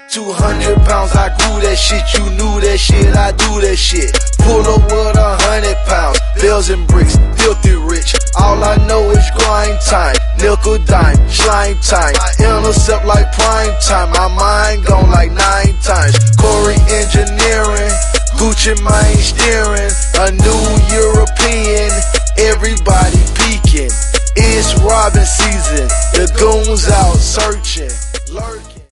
200 pounds, I grew that shit, you knew that shit, I do that shit. Pull up with 100 pounds, bells and bricks, filthy rich. All I know is grind time, nickel dime, slime time. I intercept like prime time, my mind